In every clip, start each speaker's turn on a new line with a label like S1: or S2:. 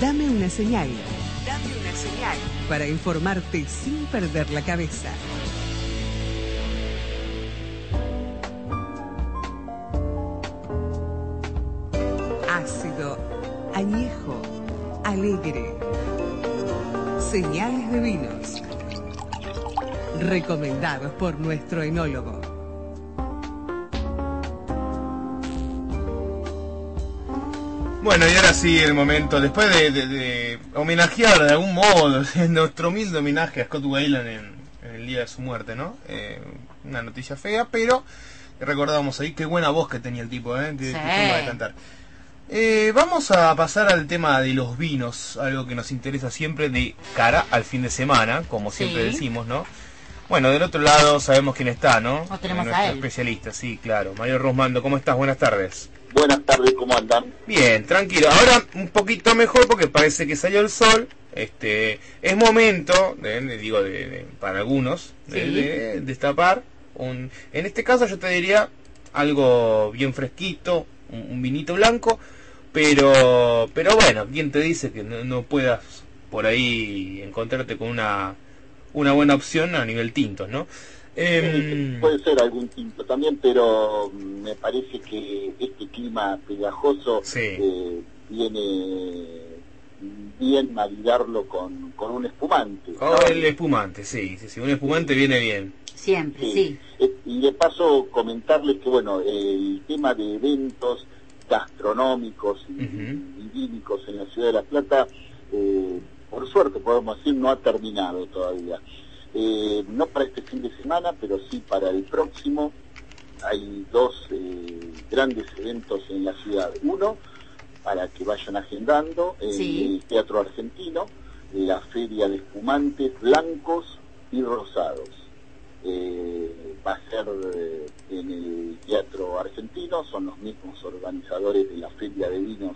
S1: Dame una señal. Dame una señal. Para informarte sin perder la cabeza. Ácido, añejo, alegre. Señales de vinos. Recomendados por nuestro enólogo.
S2: Bueno, y ahora sí el momento, después de homenajear de algún modo, nuestro humilde homenaje a Scott Weiland en el día de su muerte, ¿no? Una noticia fea, pero recordábamos ahí qué buena voz que tenía el tipo, qué forma de cantar. Vamos a pasar al tema de los vinos, algo que nos interesa siempre de cara al fin de semana, como siempre decimos, ¿no? Bueno, del otro lado sabemos quién está, ¿no?
S3: Tenemos
S2: nuestro
S3: a él.
S2: especialista, sí, claro. Mario Rosmando, ¿cómo estás? Buenas tardes.
S4: Buenas tardes, ¿cómo andan?
S2: Bien, tranquilo. Ahora un poquito mejor porque parece que salió el sol. Es momento, para algunos, de destapar en este caso yo te diría algo bien fresquito, un vinito blanco, pero bueno, ¿quién te dice que no puedas por ahí encontrarte con una buena opción a nivel tintos, ¿no?
S4: Puede ser algún tinto también, pero me parece que este clima pegajoso viene bien maridarlo con un espumante.
S2: Con el espumante, sí, un espumante viene bien.
S3: Siempre, sí.
S4: Y de paso comentarles que, bueno, el tema de eventos gastronómicos y vínicos en la ciudad de La Plata, por suerte podemos decir, no ha terminado todavía. No para este fin de semana, pero sí para el próximo. Hay dos grandes eventos en la ciudad. Uno, para que vayan agendando, el Teatro Argentino, la Feria de Espumantes Blancos y Rosados. Va a ser en el Teatro Argentino, son los mismos organizadores de la Feria de Vinos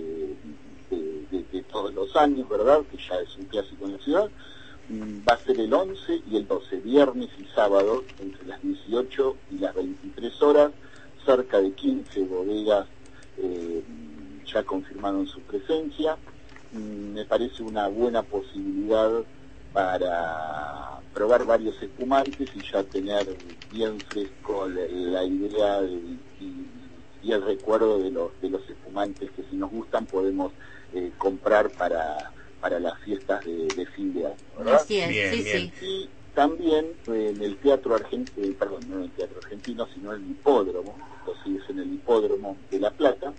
S4: de todos los años, ¿verdad? Que ya es un clásico en la ciudad. Va a ser el 11 y el 12, viernes y sábado, entre las 18 y las 23 horas, cerca de 15 bodegas ya confirmaron su presencia. Me parece una buena posibilidad para probar varios espumantes y ya tener bien fresco la idea y el recuerdo de los espumantes que si nos gustan podemos comprar para las fiestas de fin de año, ¿verdad?
S3: Así es,
S2: bien.
S4: Y también en el Teatro Argentino, no en el Teatro Argentino, sino en el Hipódromo, entonces es en el Hipódromo de La Plata,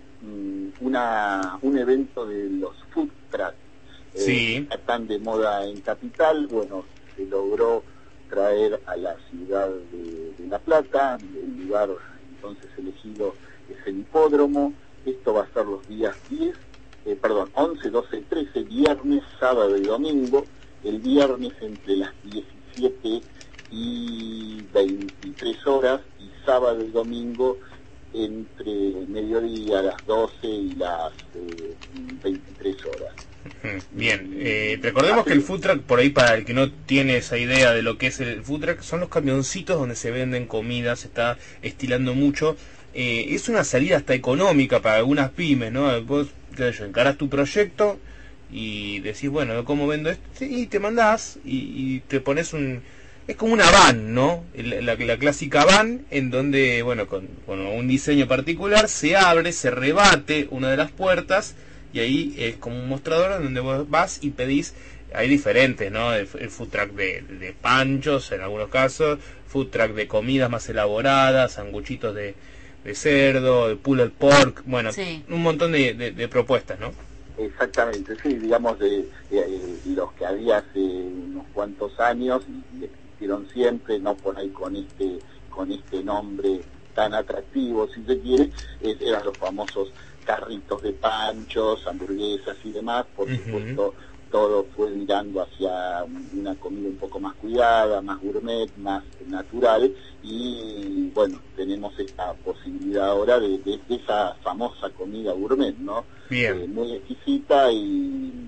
S4: un evento de los food trucks, están de moda en Capital. Bueno, se logró traer a la ciudad de La Plata, el lugar entonces elegido es el Hipódromo. Esto va a ser los días 11, 12 y 13, viernes, sábado y domingo. El viernes entre las 17 y 23 horas y sábado y domingo entre mediodía a las 12 y las 23 horas.
S2: Bien, recordemos que el food truck, por ahí para el que no tiene esa idea de lo que es el food truck, son los camioncitos donde se venden comidas, se está estilando mucho. Es una salida hasta económica para algunas pymes, ¿no? Vos encarás tu proyecto y decís, bueno, ¿cómo vendo esto? Y te mandás y te pones es como una van, ¿no? La clásica van en donde, bueno, con un diseño particular se abre, se rebate una de las puertas y ahí es como un mostrador en donde vos vas y pedís. Hay diferentes, ¿no? El food truck de panchos en algunos casos, food truck de comidas más elaboradas, sanguchitos de cerdo, de pulled pork, bueno, un montón de propuestas, ¿no?
S4: Exactamente, sí, digamos de los que había hace unos cuantos años y existieron siempre, no por ahí con este nombre tan atractivo, si se quiere, eran los famosos carritos de panchos, hamburguesas y demás. Por supuesto, todo fue mirando hacia una comida un poco más cuidada, más gourmet, más natural, y bueno, tenemos esta posibilidad ahora de esa famosa comida gourmet, ¿no?
S2: Bien.
S4: Muy exquisita y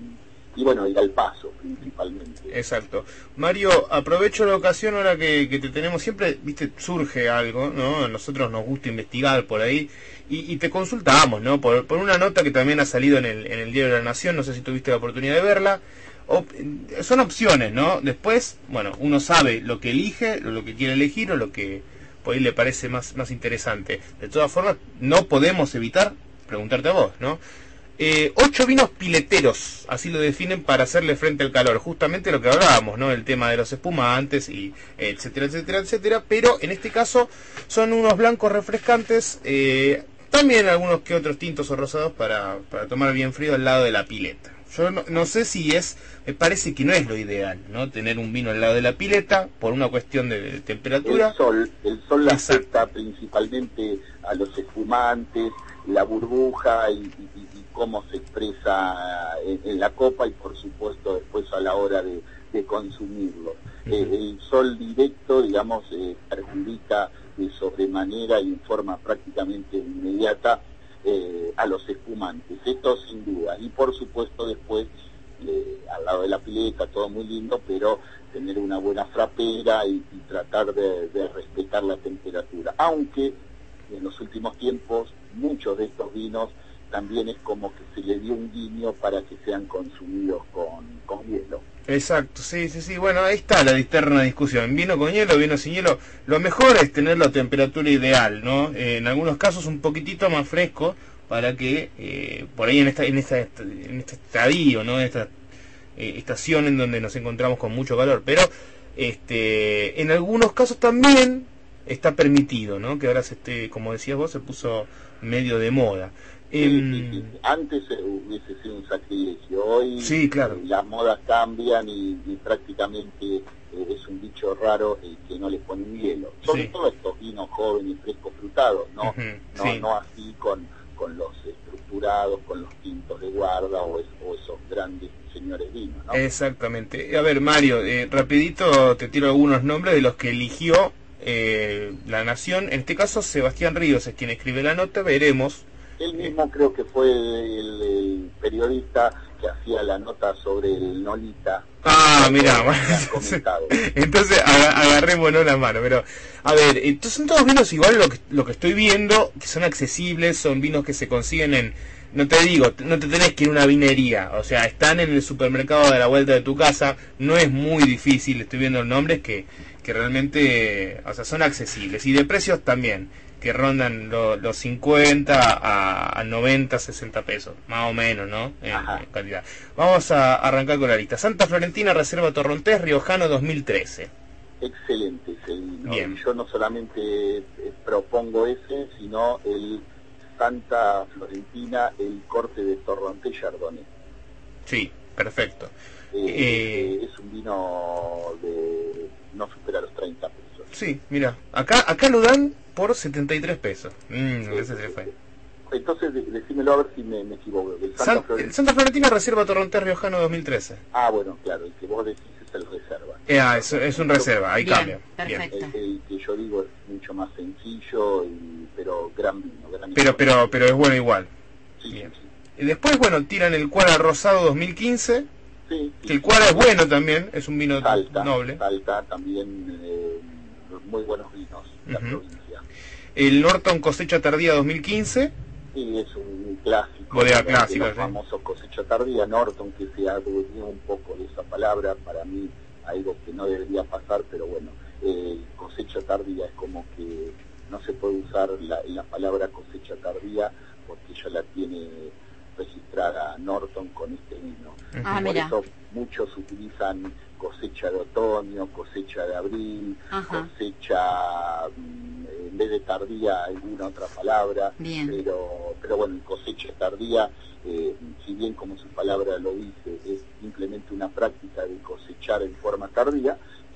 S4: bueno, ir al paso principalmente.
S2: Exacto. Mario, aprovecho la ocasión ahora que te tenemos, siempre, viste, surge algo, ¿no? A nosotros nos gusta investigar por ahí y te consultamos, ¿no? Por una nota que también ha salido en el Diario de la Nación, no sé si tuviste la oportunidad de verla. Son opciones, ¿no? Después, bueno, uno sabe lo que elige, lo que quiere elegir o lo que por ahí le parece más interesante. De todas formas, no podemos evitar preguntarte a vos, ¿no? 8 vinos pileteros, así lo definen, para hacerle frente al calor. Justamente lo que hablábamos, ¿no? El tema de los espumantes, y etcétera, etcétera, etcétera. Pero en este caso son unos blancos refrescantes, también algunos que otros tintos o rosados para tomar bien frío al lado de la pileta. Yo no sé si me parece que no es lo ideal, ¿no? Tener un vino al lado de la pileta por una cuestión de temperatura.
S4: El sol la afecta principalmente a los espumantes, la burbuja y cómo se expresa en la copa, y por supuesto después a la hora de consumirlo. El sol directo, digamos, perjudica de sobremanera y en forma prácticamente inmediata a los espumantes, esto sin duda. Y por supuesto después, al lado de la pileta, todo muy lindo, pero tener una buena frapera y tratar de respetar la temperatura. Aunque en los últimos tiempos muchos de estos vinos también es como que se le dio un guiño para que sean consumidos con hielo.
S2: Exacto, sí, bueno, ahí está la eterna discusión, vino con hielo, vino sin hielo. Lo mejor es tener la temperatura ideal, ¿no? En algunos casos un poquitito más fresco, para que por ahí en este estadio, ¿no? En esta estación en donde nos encontramos con mucho calor, pero en algunos casos también está permitido, ¿no? Que ahora como decías vos, se puso medio de moda.
S4: Sí. Antes hubiese sido un sacrilegio. Hoy
S2: sí, claro.
S4: Las modas cambian y prácticamente es un bicho raro que no le ponen hielo. Sobre todo estos vinos jóvenes, frescos, frutados, ¿no? No así con los estructurados, con los tintos de guarda o esos grandes señores vinos, ¿no?
S2: Exactamente. A ver, Mario, rapidito te tiro algunos nombres de los que eligió La Nación. En este caso, Sebastián Ríos es quien escribe la nota. Veremos.
S4: Él mismo creo que fue el periodista que hacía la nota sobre el Nolita.
S2: Mira, entonces agarrémonos la mano. Pero, a ver, entonces son todos vinos igual, lo que estoy viendo, que son accesibles, son vinos que se consiguen no te tenés que ir a una vinería, o sea, están en el supermercado de la vuelta de tu casa, no es muy difícil, estoy viendo nombres que realmente, o sea, son accesibles, y de precios también, que rondan los 50 a 90, 60 pesos, más o menos, ¿no? En calidad. Vamos a arrancar con la lista. Santa Florentina, Reserva Torrontés, Riojano 2013.
S4: Excelente ese vino.
S2: Bien.
S4: Yo no solamente propongo ese, sino el Santa Florentina, el corte de Torrontés Chardonnay.
S2: Sí, perfecto.
S4: Es un vino de no supera los 30 pesos.
S2: Sí, mira, acá lo dan por 73 pesos. Ese se fue.
S4: Entonces, decímelo a ver si me equivoco.
S2: El Santa Florentina, Reserva Torrontés, Riojano 2013.
S4: Bueno, claro, el que vos decís es el Reserva.
S2: Es un Reserva, ahí cambia.
S3: Perfecto.
S4: El que yo digo es mucho más sencillo, pero gran vino.
S2: Pero es bueno igual.
S4: Sí,
S2: bien.
S4: Sí.
S2: Y después, bueno, tiran el Cuara Rosado 2015.
S4: Sí,
S2: que el Cuara es bueno también, es un vino noble.
S4: Salta también, muy buenos vinos, la provincia.
S2: El Norton Cosecha Tardía 2015.
S4: Sí, es un clásico.
S2: Bodega clásica,
S4: los famosos Cosecha Tardía. Norton, que se adueñó un poco de esa palabra, para mí algo que no debería pasar, pero bueno, cosecha tardía es como que no se puede usar la palabra cosecha tardía, porque ya la tiene registrada Norton con este vino. Por eso muchos utilizan cosecha de otoño, cosecha de abril, cosecha, en vez de tardía, alguna otra palabra.
S3: Bien.
S4: Pero bueno, cosecha tardía, si bien como su palabra lo dice, es simplemente una práctica de cosechar en forma tardía,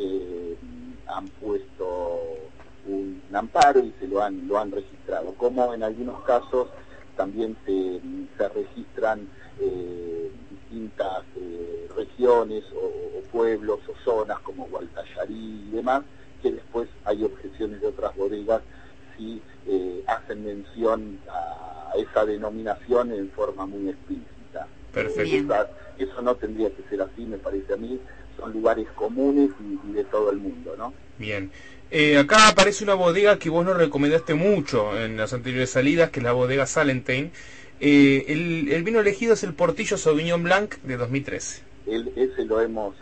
S4: han puesto un amparo y se lo han registrado, como en algunos casos también se registran distintas regiones o pueblos o zonas como Gualtallarí y demás, que después hay objeciones de otras bodegas si hacen mención a esa denominación en forma muy explícita.
S2: Perfecto.
S4: Eso no tendría que ser así, me parece a mí. Son lugares comunes y de todo el mundo, ¿no?
S2: Bien. Acá aparece una bodega que vos nos recomendaste mucho en las anteriores salidas, que es la bodega Salentin. El vino elegido es el Portillo Sauvignon Blanc de 2013.
S4: Ese lo hemos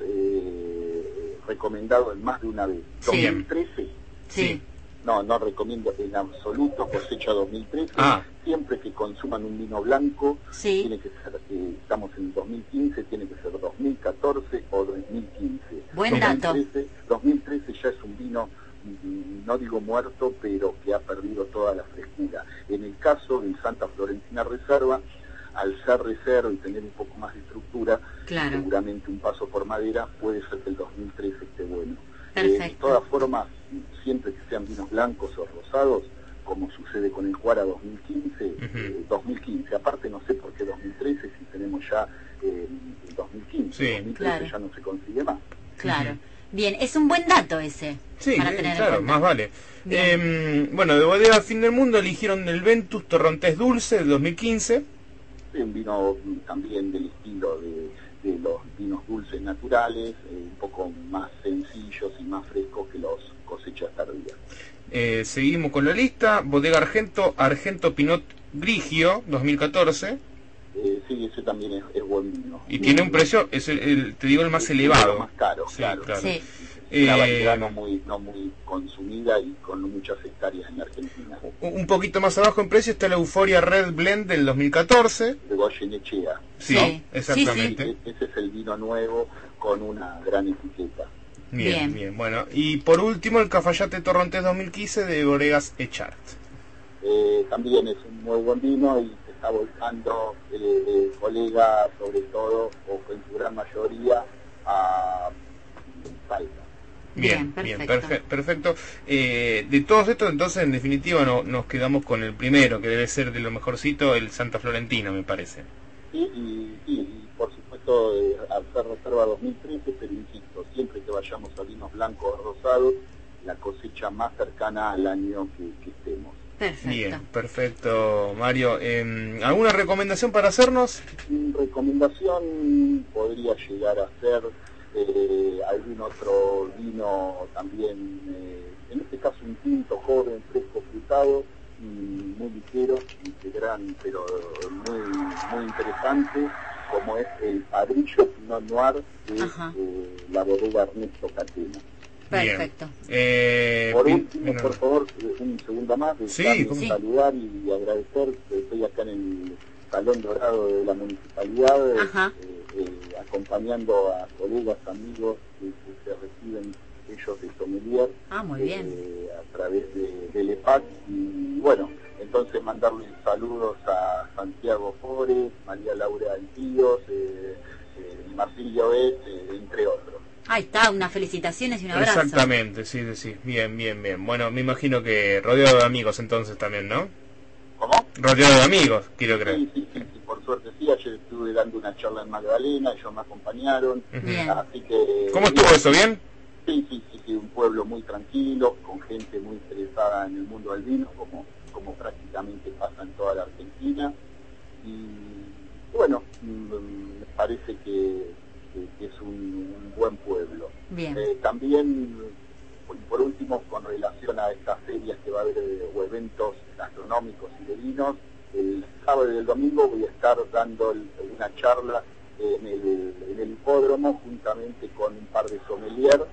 S4: recomendado en más de una vez.
S2: Sí.
S4: 2013.
S2: Sí.
S4: No recomiendo en absoluto, cosecha 2013. Siempre que consuman un vino blanco, tiene que ser, estamos en 2015, tiene que ser 2014 o 2015.
S3: Buen dato.
S4: 2013 ya es un vino, no digo muerto, pero que ha perdido toda la frescura. En el caso del Santa Florentina Reserva, al ser reserva y tener un poco más de estructura, seguramente un paso por madera, puede ser que el 2013 esté bueno. De todas formas, siempre que sean vinos blancos o rosados, como sucede con el Cuara 2015, 2015, aparte no sé por qué 2013, si tenemos ya el 2015, 2013 ya no se consigue más.
S3: Claro. Bien, es un buen dato ese.
S2: Sí,
S3: para tener
S2: claro,
S3: en cuenta.
S2: más vale. Bueno, de bodega Fin del Mundo eligieron el Ventus Torrontés Dulce del 2015.
S4: Un vino también del estilo de los vinos dulces naturales, un poco más sencillos y más frescos que los cosechas tardías.
S2: Seguimos con la lista. Bodega Argento Pinot Grigio 2014.
S4: Sí, ese también es buen vino.
S2: Y tiene un precio, es te digo, el más elevado.
S4: Más caro,
S2: sí,
S4: claro.
S2: Sí.
S4: Una variedad no muy consumida y con muchas hectáreas en Argentina.
S2: Un poquito más abajo en precio está la Euphoria Red Blend del 2014.
S4: De Goyenechea.
S2: Sí, exactamente.
S4: Ese es el vino nuevo con una gran etiqueta.
S2: Bien. Bueno, y por último el Cafayate Torrontés 2015 de Bodegas Echart.
S4: También es un muy buen vino y se está volcando colegas, sobre todo, o en su gran mayoría, a Salta.
S2: Bien, perfecto. De todos estos, entonces, en definitiva, nos quedamos con el primero, que debe ser de lo mejorcito, el Santa Florentina, me parece.
S4: Y por supuesto, hacer reserva 2013, pero insisto, siempre que vayamos a vinos blancos o rosados, la cosecha más cercana al año que estemos.
S2: Bien, perfecto, Mario. ¿Alguna recomendación para hacernos?
S4: Recomendación podría llegar a ser algún otro vino también, en este caso un tinto joven, fresco, frutado, muy ligero, integral, pero muy interesante, como es el Padrillo Pinot Noir de la bodega Ernesto Catena.
S3: Perfecto.
S4: Por último, por favor, un segundo más, saludar y agradecer que estoy acá en el Salón Dorado de la Municipalidad, acompañando a colegas, amigos que se reciben ellos de sommelier
S3: muy bien.
S4: a través del EPAC. Y bueno, entonces mandarles saludos a Santiago Flores, María Laura Altíos, Martín Llobet, entre otros.
S3: Ahí está, unas felicitaciones y un abrazo.
S2: Exactamente, sí. Bien. Bueno, me imagino que rodeado de amigos entonces también, ¿no?
S4: ¿Cómo?
S2: Rodeado de amigos, quiero creer.
S4: Sí, por suerte sí. Ayer estuve dando una charla en Magdalena, ellos me acompañaron. Así que...
S2: ¿Cómo estuvo eso? ¿Bien?
S4: Sí, un pueblo muy tranquilo, con gente muy interesada en el mundo del vino, como prácticamente pasa en toda la Argentina. Y bueno, me parece que es un buen pueblo.
S3: Bien.
S4: También, por último, con relación a estas ferias que va a haber o eventos gastronómicos y de vinos, el sábado y el domingo voy a estar dando una charla en el hipódromo juntamente con un par de sommelier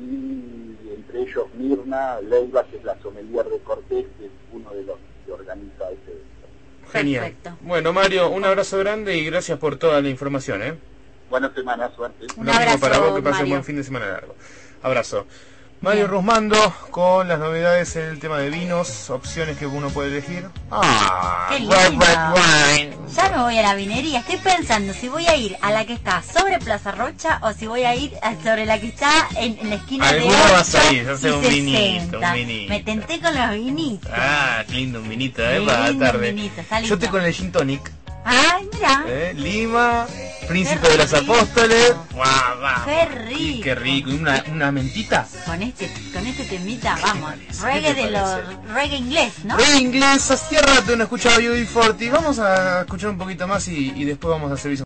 S4: y entre ellos Mirna Leiva, que es la sommelier de Cortés, que es uno de los que organiza ese evento.
S2: Genial.
S3: Perfecto.
S2: Bueno, Mario, un abrazo grande y gracias por toda la información,
S4: Buena semana, suerte.
S3: Un abrazo
S2: para vos, que pases un
S3: Mario.
S2: buen fin de semana largo. Abrazo. Mario Rusmando con las novedades en el tema de vinos, opciones que uno puede elegir.
S3: ¡Qué lindo!
S2: Red wine.
S3: Ya me voy a la vinería. Estoy pensando si voy a ir a la que está sobre Plaza Rocha o si voy a ir sobre la que está en la esquina de 8
S2: vas a ir, hace
S3: y
S2: un
S3: 60.
S2: vinito.
S3: Me tenté con los vinitos.
S2: Qué lindo un vinito,
S3: Qué
S2: para
S3: lindo
S2: la tarde.
S3: vinito, está lindo.
S2: Yo estoy con el gin tonic.
S3: Ay, mira.
S2: Lima, Príncipe
S3: Qué
S2: de los
S3: rico.
S2: Apóstoles. ¡Guau!
S3: Qué rico.
S2: Qué rico. ¿Y una mentita?
S3: Con este temita, vamos. Reggae
S2: te
S3: de los reggae inglés, ¿no?
S2: Reggae inglés, hacía rato no escuchaba UB40. Vamos a escuchar un poquito más y después vamos a servicio.